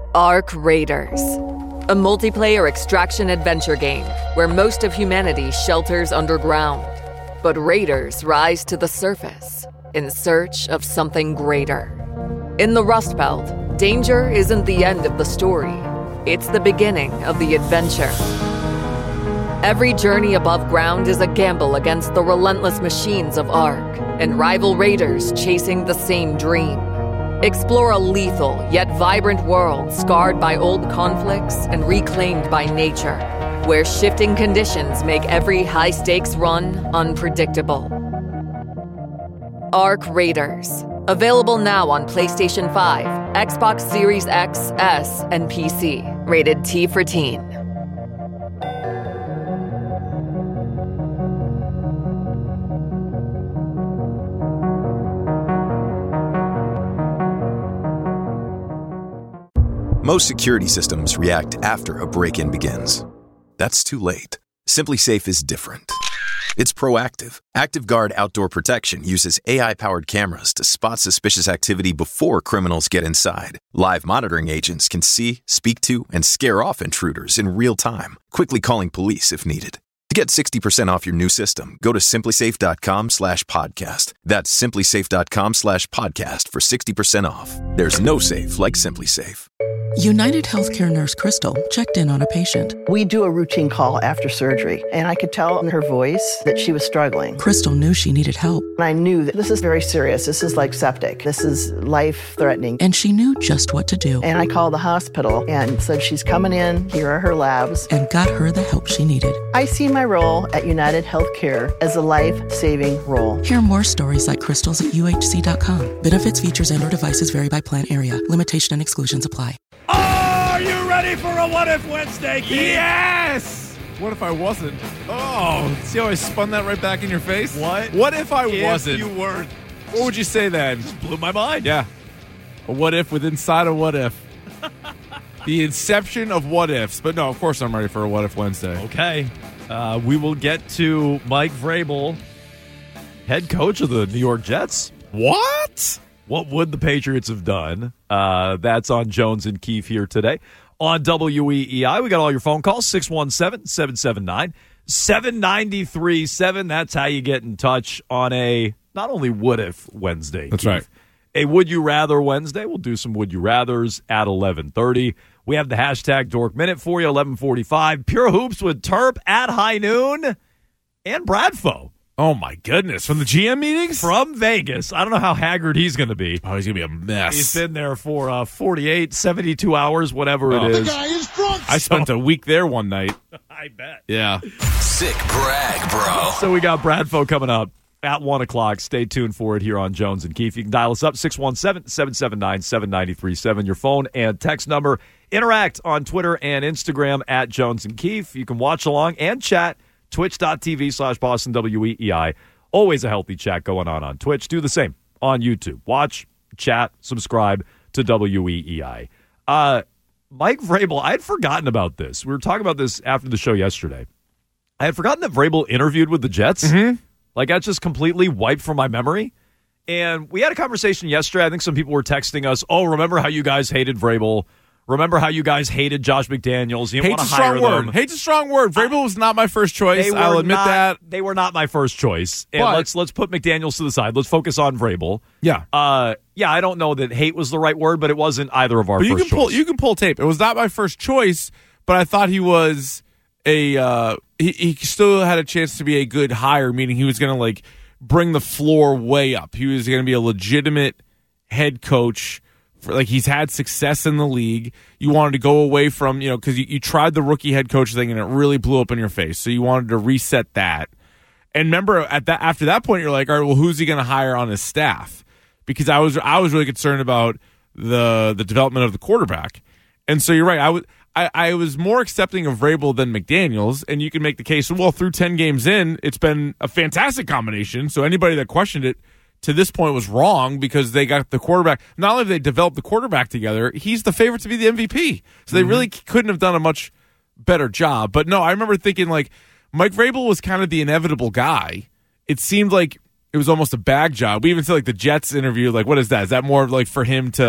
Ark Raiders, a multiplayer extraction adventure game where most of humanity shelters underground, but raiders rise to the surface in search of something greater. In the Rust Belt, danger isn't the end of the story. It's the beginning of the adventure. Every journey above ground is a gamble against the relentless machines of Ark and rival raiders chasing the same dream. Explore a lethal yet vibrant world scarred by old conflicts and reclaimed by nature, where shifting conditions make every high-stakes run unpredictable. Ark Raiders. Available now on PlayStation 5, Xbox Series X, S, and PC. Rated T for Teen. Most security systems react after a break-in begins. That's too late. SimpliSafe is different. It's proactive. ActiveGuard Outdoor Protection uses AI-powered cameras to spot suspicious activity before criminals get inside. Live monitoring agents can see, speak to, and scare off intruders in real time, quickly calling police if needed. To get 60% off your new system, go to simplisafe.com/podcast. That's simplisafe.com/podcast for 60% off. There's no safe like SimpliSafe. United Healthcare nurse Crystal checked in on a patient. We do a routine call after surgery, and I could tell in her voice that she was struggling. Crystal knew she needed help. And I knew that this is very serious. This is like septic. This is life-threatening. And she knew just what to do. And I called the hospital and said, she's coming in. Here are her labs. And got her the help she needed. I see my role at United Healthcare as a life-saving role. Hear more stories like Crystal's at UHC.com. Benefits, features, and/or devices vary by plan area. Limitation and exclusions apply. Are you ready for a What If Wednesday, Keith? Yes! What if I wasn't? Oh, see how I spun that right back in your face? What? What if I wasn't? If you weren't. What would you say then? Blew my mind. Yeah. A what if with inside a what if. The inception of what ifs. But no, of course I'm ready for a What If Wednesday. Okay. We will get to Mike Vrabel, head coach of the New York Jets. What? What would the Patriots have done? That's on Jones and Keefe here today on WEEI. We got all your phone calls, 617-779-7937. That's how you get in touch on a not only What If Wednesday. That's Keith, right. A Would You Rather Wednesday. We'll do some Would You Rathers at 11:30. We have the hashtag Dork Minute for you, 11:45. Pure Hoops with Terp at high noon. And Bradfo. Oh, my goodness. From the GM meetings? From Vegas. I don't know how haggard he's going to be. Oh, he's going to be a mess. He's been there for 48, 72 hours, whatever it is. The guy is drunk. I spent a week there one night. I bet. Yeah. Sick brag, bro. So we got Bradfo coming up at 1 o'clock. Stay tuned for it here on Jones and Keefe. You can dial us up, 617-779-7937. Your phone and text number. Interact on Twitter and Instagram at Jones and Keefe. You can watch along and chat. Twitch.tv/Boston WEEI. Always a healthy chat going on Twitch. Do the same on YouTube. Watch, chat, subscribe to WEEI. Mike Vrabel, I had forgotten about this. We were talking about this after the show yesterday. I had forgotten that Vrabel interviewed with the Jets. Mm-hmm. Like, that just completely wiped from my memory. And we had a conversation yesterday. I think some people were texting us, oh, remember how you guys hated Vrabel? Remember how you guys hated Josh McDaniels? You didn't want to hire them. Hate's a strong word. Vrabel was not my first choice. I'll admit that. They were not my first choice. And let's put McDaniels to the side. Let's focus on Vrabel. Yeah. I don't know that hate was the right word, but it wasn't either of our first choice. You can pull tape. It was not my first choice, but I thought he was he still had a chance to be a good hire, meaning he was going to bring the floor way up. He was going to be a legitimate head coach. He's had success in the league. You wanted to go away from, because you tried the rookie head coach thing and it really blew up in your face. So you wanted to reset that. And remember, after that point, you're like, all right, well, who's he going to hire on his staff? Because I was really concerned about the development of the quarterback. And so you're right. I was more accepting of Vrabel than McDaniels, and you can make the case, well, through 10 games in, it's been a fantastic combination. So anybody that questioned it to this point was wrong because they got the quarterback. Not only have they developed the quarterback together, he's the favorite to be the MVP. So they really couldn't have done a much better job. But no, I remember thinking Mike Vrabel was kind of the inevitable guy. It seemed like it was almost a bag job. We even said the Jets interview, what is that? Is that more for him to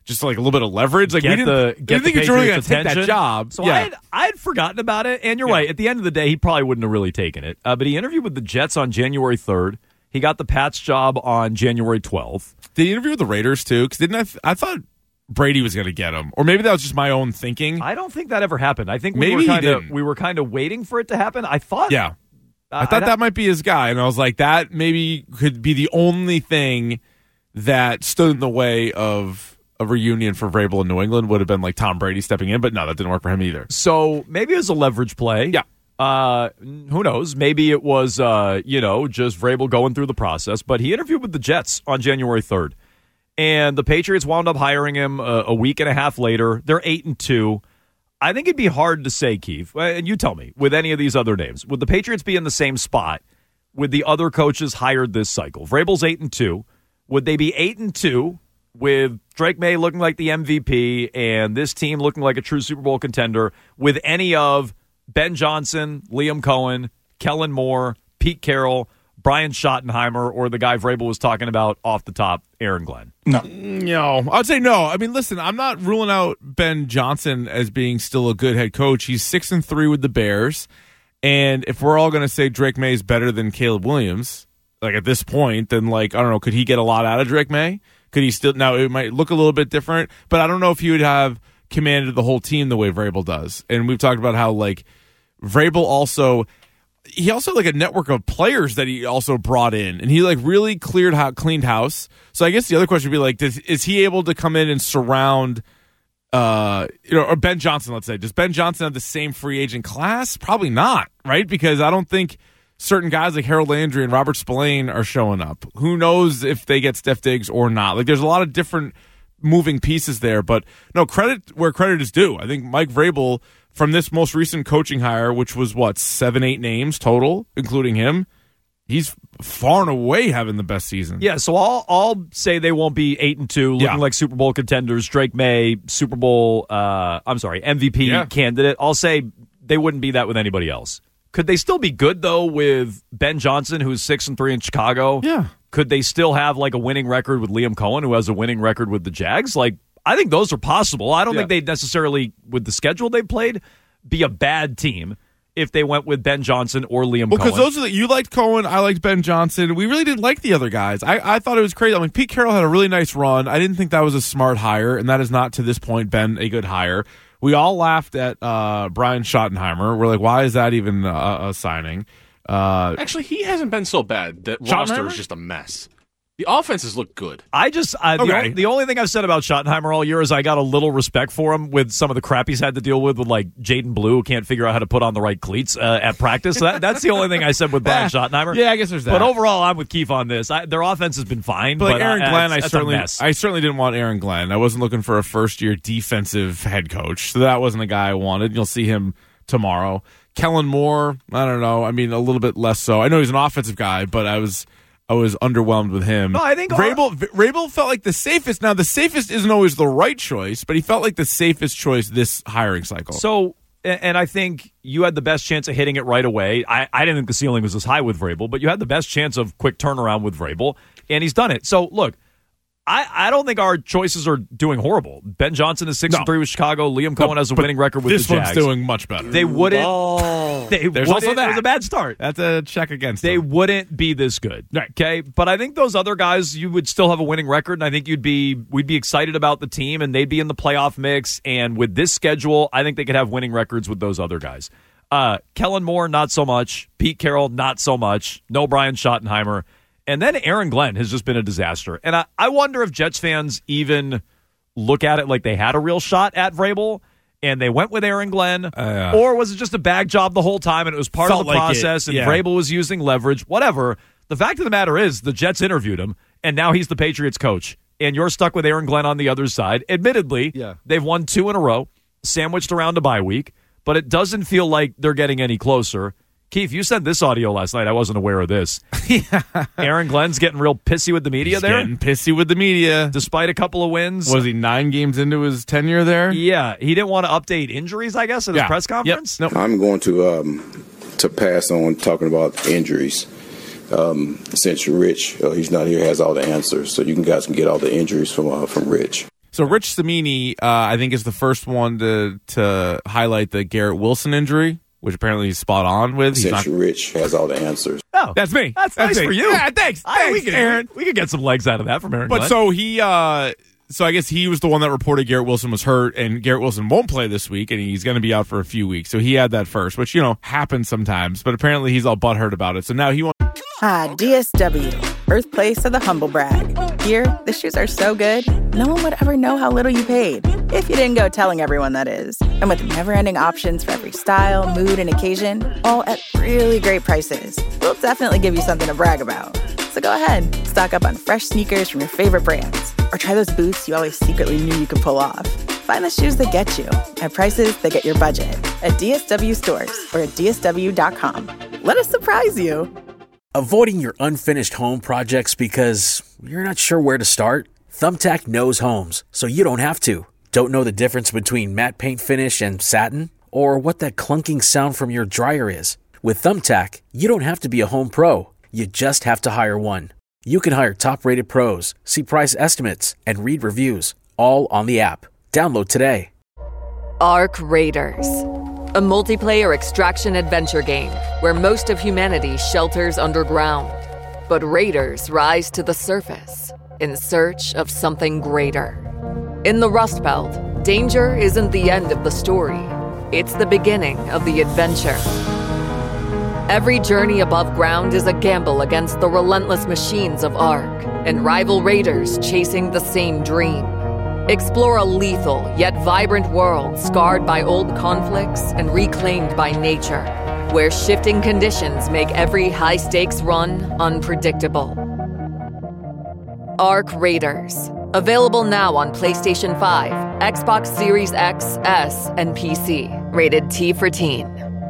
just like a little bit of leverage. Like Get we the didn't think it's really going to take that attention. job. So I had forgotten about it, and you're right. At the end of the day, he probably wouldn't have really taken it. But he interviewed with the Jets on January 3rd. He got the Pats job on January 12th. Did he interview with the Raiders too? Because I thought Brady was going to get him, or maybe that was just my own thinking. I don't think that ever happened. I think Maybe we were kind of waiting for it to happen. I thought, I thought that might be his guy, and I was like, that maybe could be the only thing that stood in the way of a reunion for Vrabel in New England. Would have been like Tom Brady stepping in, but no, that didn't work for him either. So maybe it was a leverage play. Yeah. Who knows? Maybe it was, just Vrabel going through the process. But he interviewed with the Jets on January 3rd. And the Patriots wound up hiring him a week and a half later. They're 8-2. I think it'd be hard to say, Keith, and you tell me, with any of these other names, would the Patriots be in the same spot with the other coaches hired this cycle? Vrabel's 8-2. Would they be 8-2 with Drake May looking like the MVP and this team looking like a true Super Bowl contender with any of Ben Johnson, Liam Cohen, Kellen Moore, Pete Carroll, Brian Schottenheimer, or the guy Vrabel was talking about off the top, Aaron Glenn? No, I'd say no. I mean, listen, I'm not ruling out Ben Johnson as being still a good head coach. He's 6-3 with the Bears, and if we're all going to say Drake May is better than Caleb Williams, like at this point, then like I don't know, could he get a lot out of Drake May? Could he still? Now it might look a little bit different, but I don't know if he would have commanded the whole team the way Vrabel does. And we've talked about how like Vrabel also. He also had like a network of players that he also brought in, and he like really cleaned house. So I guess the other question would be like, is he able to come in and surround, or Ben Johnson? Let's say, does Ben Johnson have the same free agent class? Probably not, right? Because I don't think certain guys like Harold Landry and Robert Spillane are showing up. Who knows if they get Steph Diggs or not? Like, there's a lot of different moving pieces there, but no, credit where credit is due. I think Mike Vrabel, from this most recent coaching hire, which was 7-8 names total, including him, he's far and away having the best season. Yeah, so I'll say they won't be 8-2, looking like Super Bowl contenders. Drake May, MVP candidate. I'll say they wouldn't be that with anybody else. Could they still be good though with Ben Johnson, who's 6-3 in Chicago? Yeah. Could they still have like a winning record with Liam Cohen, who has a winning record with the Jags? Like, I think those are possible. I don't think they'd necessarily, with the schedule they played, be a bad team if they went with Ben Johnson or Liam Cohen. Because those are you liked Cohen, I liked Ben Johnson. We really didn't like the other guys. I thought it was crazy. I mean, Pete Carroll had a really nice run. I didn't think that was a smart hire, and that has not to this point been a good hire. We all laughed at Brian Schottenheimer. We're like, why is that even a signing? Actually, he hasn't been so bad. That roster is just a mess. The offenses look good. The only thing I've said about Schottenheimer all year is I got a little respect for him with some of the crap he's had to deal with like Jaden Blue, who can't figure out how to put on the right cleats at practice. So that's the only thing I said with Brian Schottenheimer. Yeah, I guess there's that. But overall, I'm with Keith on this. Their offense has been fine. But like Aaron Glenn, I certainly didn't want Aaron Glenn. I wasn't looking for a first-year defensive head coach, so that wasn't the guy I wanted. You'll see him tomorrow. Kellen Moore, I don't know. I mean, a little bit less so. I know he's an offensive guy, but I was underwhelmed with him. No, I think Vrabel felt like the safest. Now, the safest isn't always the right choice, but he felt like the safest choice this hiring cycle. So, and I think you had the best chance of hitting it right away. I didn't think the ceiling was as high with Vrabel, but you had the best chance of quick turnaround with Vrabel, and he's done it. So, look, I don't think our choices are doing horrible. Ben Johnson is 6-3 with Chicago. Liam Cohen has a winning record with the Jags. This one's doing much better. They wouldn't. There's also that. It was a bad start. That's a check against They them. wouldn't be this good. Right. Okay? But I think those other guys, you would still have a winning record, and I think we'd be excited about the team, and they'd be in the playoff mix. And with this schedule, I think they could have winning records with those other guys. Kellen Moore, not so much. Pete Carroll, not so much. No Brian Schottenheimer. And then Aaron Glenn has just been a disaster. And I wonder if Jets fans even look at it like they had a real shot at Vrabel and they went with Aaron Glenn, or was it just a bag job the whole time and it was part of the process and Vrabel was using leverage, whatever. The fact of the matter is the Jets interviewed him, and now he's the Patriots coach, and you're stuck with Aaron Glenn on the other side. Admittedly, they've won 2 in a row, sandwiched around a bye week, but it doesn't feel like they're getting any closer. Keith, you sent this audio last night. I wasn't aware of this. Aaron Glenn's getting real pissy with the media there. Getting pissy with the media. Despite a couple of wins. Was he 9 games into his tenure there? Yeah. He didn't want to update injuries, I guess, at his press conference. Yep. I'm going to pass on talking about injuries. Since Rich, he's not here, has all the answers. So you guys can get all the injuries from Rich. So Rich Cimini, I think, is the first one to highlight the Garrett Wilson injury, which apparently he's spot on with. Since Rich has all the answers. Oh, that's me. That's nice me. for you. Yeah, thanks, Aaron. We could get some legs out of that from Aaron. But Glenn. so he, so I guess he was the one that reported Garrett Wilson was hurt, and Garrett Wilson won't play this week, and he's going to be out for a few weeks. So he had that first, which happens sometimes. But apparently he's all butthurt about it. So now he wants. DSW, birthplace of the humble brag. Here, the shoes are so good, no one would ever know how little you paid. If you didn't go telling everyone, that is. And with never-ending options for every style, mood, and occasion, all at really great prices, we'll definitely give you something to brag about. So go ahead, stock up on fresh sneakers from your favorite brands, or try those boots you always secretly knew you could pull off. Find the shoes that get you at prices that get your budget at DSW stores or at DSW.com. Let us surprise you. Avoiding your unfinished home projects because you're not sure where to start? Thumbtack knows homes, so you don't have to. Don't know the difference between matte paint finish and satin? Or what that clunking sound from your dryer is? With Thumbtack, you don't have to be a home pro. You just have to hire one. You can hire top-rated pros, see price estimates, and read reviews, all on the app. Download today. Ark Raiders, a multiplayer extraction adventure game where most of humanity shelters underground. But raiders rise to the surface in search of something greater. In the Rust Belt, danger isn't the end of the story. It's the beginning of the adventure. Every journey above ground is a gamble against the relentless machines of Ark and rival raiders chasing the same dream. Explore a lethal yet vibrant world scarred by old conflicts and reclaimed by nature, where shifting conditions make every high-stakes run unpredictable. Ark Raiders. Available now on PlayStation 5, Xbox Series X, S, and PC. Rated T for Teen.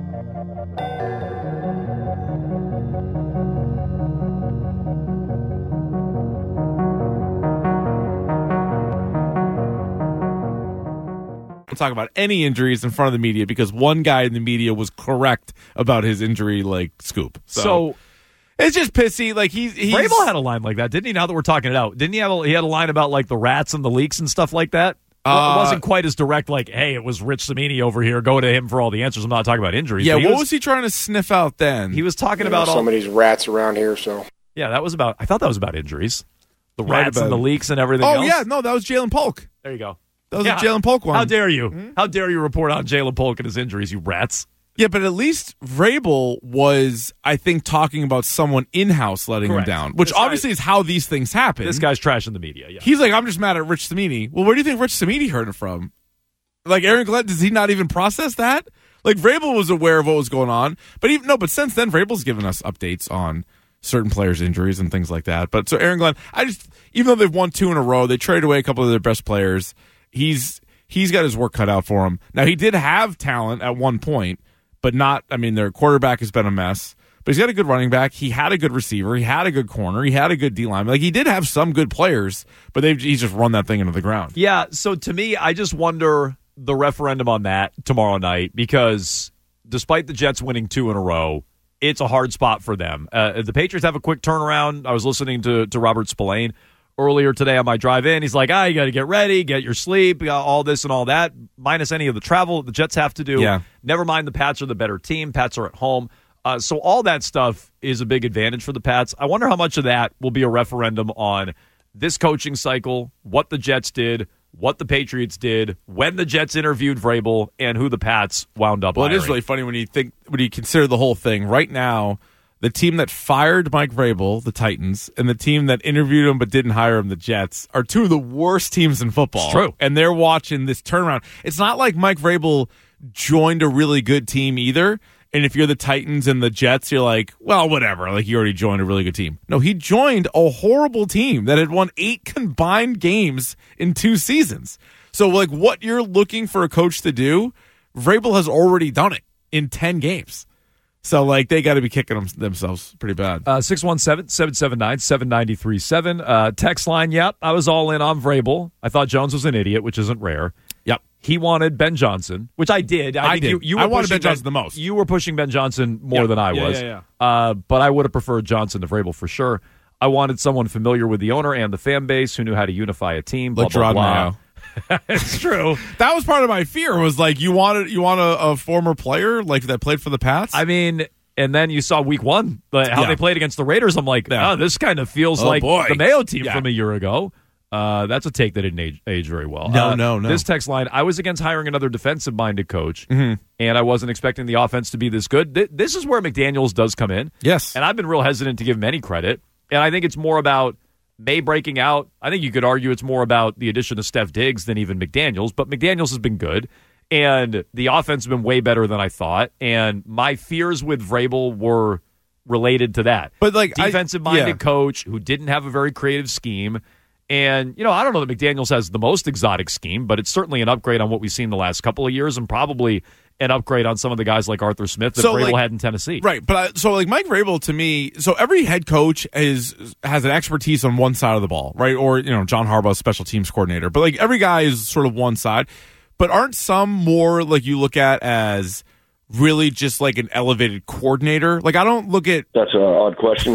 Talk about any injuries in front of the media because one guy in the media was correct about his injury scoop. So it's just pissy. He's Vrabel had a line like that, didn't he? Now that we're talking it out, didn't he he had a line about the rats and the leaks and stuff like that? It wasn't quite as direct. Hey, it was Rich Cimini over here. Go to him for all the answers. I'm not talking about injuries. Yeah, what was he trying to sniff out then? He was talking about some of these rats around here. So yeah, I thought that was about injuries, the rats and the leaks and everything. else. Oh yeah, no, that was Jalen Polk. There you go. That was a Jalen Polk one. How dare you? How dare you report on Jalen Polk and his injuries, you rats? Yeah, but at least Vrabel was, I think, talking about someone in-house letting him down, which obviously is how these things happen. This guy's trashing the media. Yeah. He's like, I'm just mad at Rich Cimini. Well, where do you think Rich Cimini heard it from? Aaron Glenn, does he not even process that? Vrabel was aware of what was going on, but since then, Vrabel's given us updates on certain players' injuries and things like that. But so Aaron Glenn, even though they've won 2 in a row, they traded away a couple of their best players. He's got his work cut out for him. Now, he did have talent at one point, but not, their quarterback has been a mess. But he's got a good running back. He had a good receiver. He had a good corner. He had a good D-line. He did have some good players, but he's just run that thing into the ground. Yeah, so to me, I just wonder the referendum on that tomorrow night because despite the Jets winning 2 in a row, it's a hard spot for them. The Patriots have a quick turnaround. I was listening to Robert Spillane earlier today on my drive in. He's like, you got to get ready, get your sleep, all this and all that, minus any of the travel the Jets have to do. Yeah. Never mind, the Pats are the better team. Pats are at home. So all that stuff is a big advantage for the Pats. I wonder how much of that will be a referendum on this coaching cycle, what the Jets did, what the Patriots did, when the Jets interviewed Vrabel, and who the Pats wound up hiring. It is really funny when you consider the whole thing. Right now, the team that fired Mike Vrabel, the Titans, and the team that interviewed him but didn't hire him, the Jets, are 2 of the worst teams in football. It's true. And they're watching this turnaround. It's not like Mike Vrabel joined a really good team either. And if you're the Titans and the Jets, you're like, well, whatever. You already joined a really good team. No, he joined a horrible team that had won 8 combined games in 2 seasons. So, what you're looking for a coach to do, Vrabel has already done it in 10 games. So, they got to be kicking themselves pretty bad. 617-779-7937. Text line, yep, I was all in on Vrabel. I thought Jones was an idiot, which isn't rare. Yep. He wanted Ben Johnson, which I did. I did. You I wanted Ben Johnson the most. You were pushing Ben Johnson more than I was. Yeah. But I would have preferred Johnson to Vrabel for sure. I wanted someone familiar with the owner and the fan base who knew how to unify a team, blah, blah, blah. It's true. That was part of my fear. Was like you want a former player like that played for the Pats. I mean, and then you saw week one how they played against the Raiders. I'm like, oh, this kind of feels like the Mayo team from a year ago. That's a take that didn't age very well. No. This text line, I was against hiring another defensive-minded coach, and I wasn't expecting the offense to be this good. This is where McDaniels does come in. Yes. And I've been real hesitant to give him any credit. And I think it's more about May breaking out. I think you could argue it's more about the addition of Steph Diggs than even McDaniels, but McDaniels has been good. And the offense has been way better than I thought. And my fears with Vrabel were related to that. But like defensive-minded coach who didn't have a very creative scheme. And, I don't know that McDaniels has the most exotic scheme, but it's certainly an upgrade on what we've seen the last couple of years and probably an upgrade on some of the guys like Arthur Smith that Vrabel had in Tennessee. Right, but Mike Vrabel, to me, so every head coach has an expertise on one side of the ball, right? Or, John Harbaugh, special teams coordinator. But, like, every guy is sort of one side. But aren't some more, like, you look at as really just like an elevated coordinator? Like, I don't look at... That's an odd question.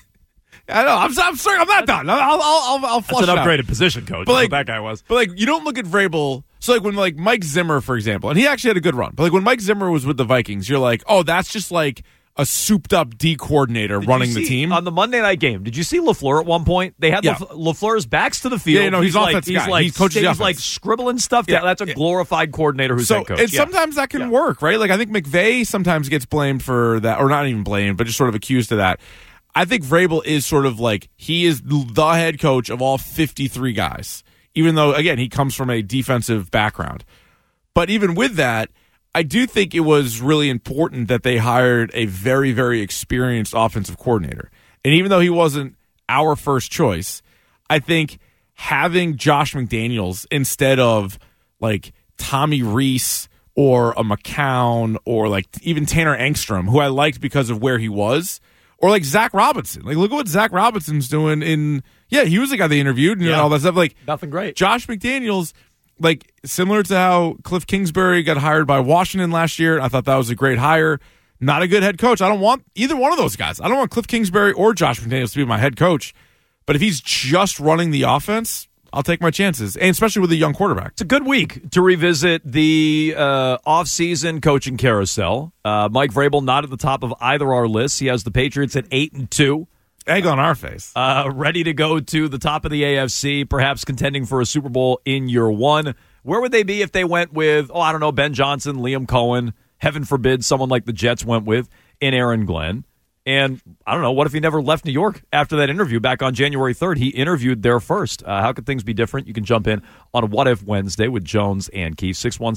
I know. I'm sorry. I'm not done. I'll flush it out. That's an upgraded position, coach. But that guy was. But you don't look at Vrabel. So when Mike Zimmer, for example, and he actually had a good run. But when Mike Zimmer was with the Vikings, you're like, oh, that's just like a souped-up D coordinator running the team. On the Monday night game, did you see LaFleur at one point? They had LaFleur's backs to the field. Yeah, he's offense guy. He coaches he's like scribbling stuff down. That's a glorified coordinator who's head coach. And sometimes that can work, right? Like I think McVay sometimes gets blamed for that, or not even blamed, but just sort of accused of that. I think Vrabel is sort of like, he is the head coach of all 53 guys, even though, again, he comes from a defensive background. But even with that, I do think it was really important that they hired a very, very experienced offensive coordinator. And even though he wasn't our first choice, I think having Josh McDaniels instead of like Tommy Rees or a McCown or like even Tanner Engstrom, who I liked because of where he was, or like Zach Robinson. Like, look at what Zach Robinson's doing he was the guy they interviewed and all that stuff. Like, nothing great. Josh McDaniels, like, similar to how Cliff Kingsbury got hired by Washington last year. I thought that was a great hire. Not a good head coach. I don't want either one of those guys. I don't want Cliff Kingsbury or Josh McDaniels to be my head coach. But if he's just running the offense, I'll take my chances, and especially with a young quarterback. It's a good week to revisit the off-season coaching carousel. Mike Vrabel not at the top of either our lists. He has the Patriots at 8-2. Egg on our face. Ready to go to the top of the AFC, perhaps contending for a Super Bowl in year one. Where would they be if they went with, Ben Johnson, Liam Cohen, heaven forbid someone like the Jets went with, in Aaron Glenn? And I don't know, what if he never left New York after that interview back on January 3rd? He interviewed there first. How could things be different? You can jump in on What If Wednesday with Jones and Keith,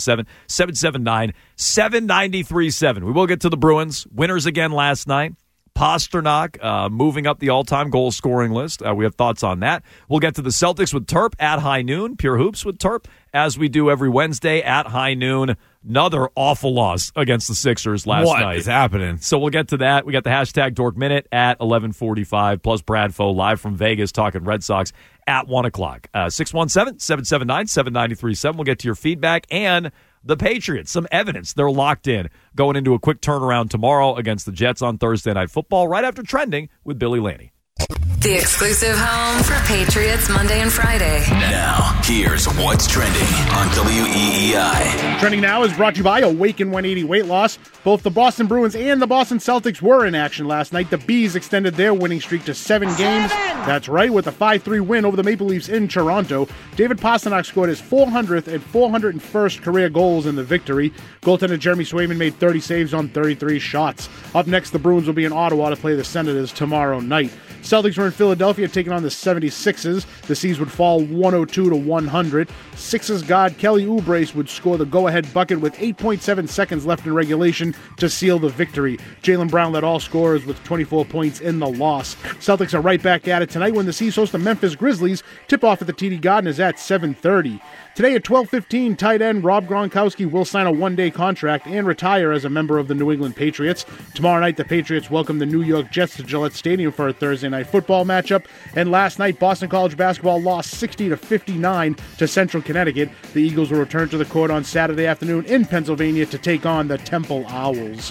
617-779-7937. We will get to the Bruins. Winners again last night. Pasternak moving up the all-time goal-scoring list. We have thoughts on that. We'll get to the Celtics with Terp at high noon. Pure Hoops with Terp, as we do every Wednesday at high noon. Another awful loss against the Sixers last night. What is happening? So we'll get to that. We got the hashtag Dork Minute at 11:45, plus Brad Foe live from Vegas talking Red Sox at 1 o'clock. 617-779-7937. We'll get to your feedback and the Patriots. Some evidence they're locked in going into a quick turnaround tomorrow against the Jets on Thursday Night Football, right after Trending with Billy Laney. The exclusive home for Patriots Monday and Friday. Now, here's what's trending on WEEI. Trending now is brought to you by Awaken 180 Weight Loss. Both the Boston Bruins and the Boston Celtics were in action last night. The Bees extended their winning streak to 7 games. That's right, with a 5-3 win over the Maple Leafs in Toronto. David Pasternak scored his 400th and 401st career goals in the victory. Goaltender Jeremy Swayman made 30 saves on 33 shots. Up next, the Bruins will be in Ottawa to play the Senators tomorrow night. Celtics were in Philadelphia taking on the 76ers. The Seas would fall 102-100. Sixers guard Kelly Oubre would score the go-ahead bucket with 8.7 seconds left in regulation to seal the victory. Jaylen Brown led all scorers with 24 points in the loss. Celtics are right back at it tonight when the Seas host the Memphis Grizzlies. Tip-off at the TD Garden is at 7:30. Today at 12:15, tight end Rob Gronkowski will sign a one-day contract and retire as a member of the New England Patriots. Tomorrow night, the Patriots welcome the New York Jets to Gillette Stadium for a Thursday night football matchup. And last night, Boston College basketball lost 60-59 to Central Connecticut. The Eagles will return to the court on Saturday afternoon in Pennsylvania to take on the Temple Owls.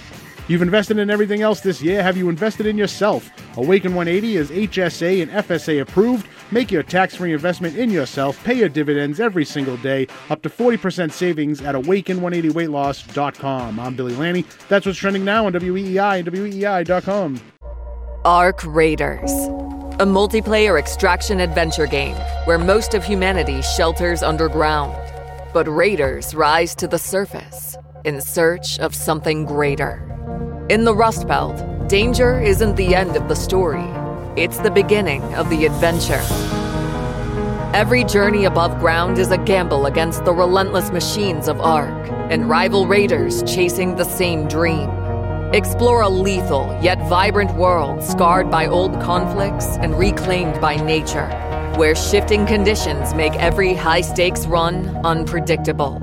You've invested in everything else this year. Have you invested in yourself? Awaken 180 is HSA and FSA approved. Make your tax-free investment in yourself. Pay your dividends every single day. Up to 40% savings at awaken180weightloss.com. I'm Billy Lanny. That's what's trending now on WEEI and WEEI.com. Ark Raiders, a multiplayer extraction adventure game where most of humanity shelters underground. But raiders rise to the surface in search of something greater. In the Rust Belt, danger isn't the end of the story. It's the beginning of the adventure. Every journey above ground is a gamble against the relentless machines of Ark and rival raiders chasing the same dream. Explore a lethal yet vibrant world scarred by old conflicts and reclaimed by nature, where shifting conditions make every high-stakes run unpredictable.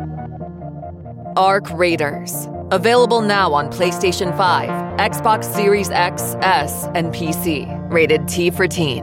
Ark Raiders. Available now on PlayStation 5, Xbox Series X, S, and PC. Rated T for Teen.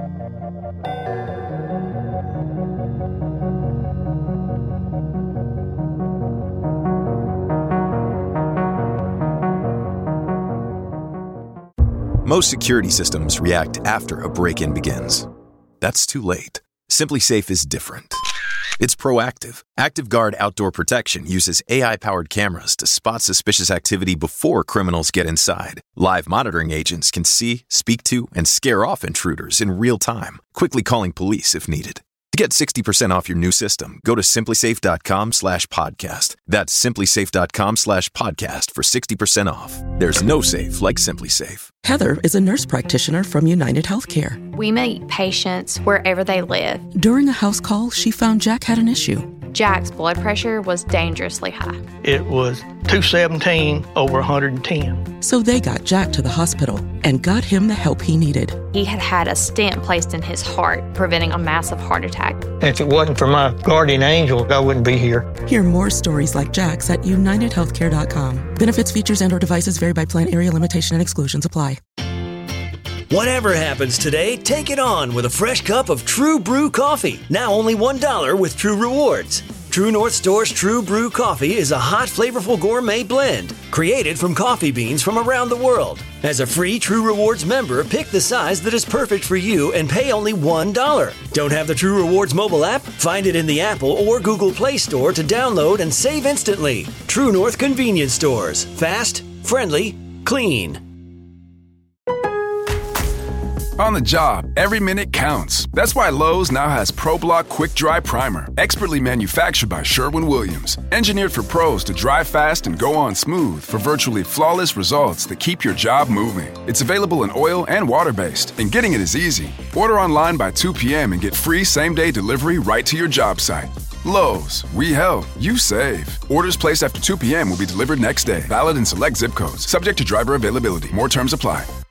Most security systems react after a break-in begins. That's too late. SimpliSafe is different. It's proactive. ActiveGuard Outdoor Protection uses AI-powered cameras to spot suspicious activity before criminals get inside. Live monitoring agents can see, speak to, and scare off intruders in real time, quickly calling police if needed. To get 60% off your new system, go to simplysafe.com/podcast. That's simplysafe.com/podcast for 60% off. There's no safe like SimpliSafe. Heather is a nurse practitioner from United Healthcare. We meet patients wherever they live. During a house call, she found Jack had an issue. Jack's blood pressure was dangerously high. It was 217 over 110. So they got Jack to the hospital and got him the help he needed. He had had a stent placed in his heart, preventing a massive heart attack. If it wasn't for my guardian angel, I wouldn't be here. Hear more stories like Jack's at UnitedHealthcare.com. Benefits, features, and/or devices vary by plan, area, limitation, and exclusions apply. Whatever happens today, take it on with a fresh cup of True Brew coffee. Now only $1 with True Rewards. True North Store's True Brew coffee is a hot, flavorful gourmet blend created from coffee beans from around the world. As a free True Rewards member, pick the size that is perfect for you and pay only $1. Don't have the True Rewards mobile app? Find it in the Apple or Google Play Store to download and save instantly. True North Convenience Stores. Fast, friendly, clean. On the job, every minute counts. That's why Lowe's now has ProBlock Quick Dry Primer, expertly manufactured by Sherwin-Williams. Engineered for pros to dry fast and go on smooth for virtually flawless results that keep your job moving. It's available in oil and water-based, and getting it is easy. Order online by 2 p.m. and get free same-day delivery right to your job site. Lowe's, we help, you save. Orders placed after 2 p.m. will be delivered next day. Valid in select zip codes. Subject to driver availability. More terms apply.